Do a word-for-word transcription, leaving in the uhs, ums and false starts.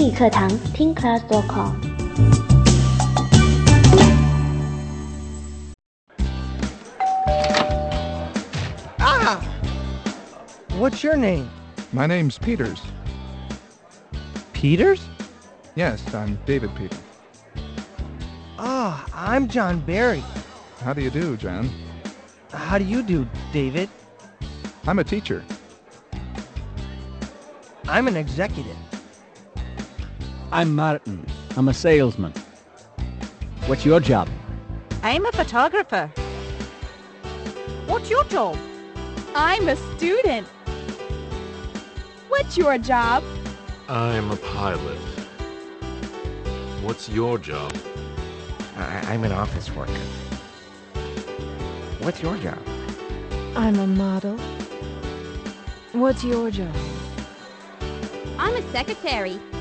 英语课堂听 class dot com。 Ah! What's your name? My name's Peters. Peters? Yes, I'm David Peters. Ah, I'm John Barry. How do you do, John? How do you do, David? I'm a teacher. I'm an executive. I'm Martin. I'm a salesman. What's your job? I'm a photographer. What's your job? I'm a student. What's your job? I'm a pilot. What's your job? I I'm an office worker. What's your job? I'm a model. What's your job? I'm a secretary.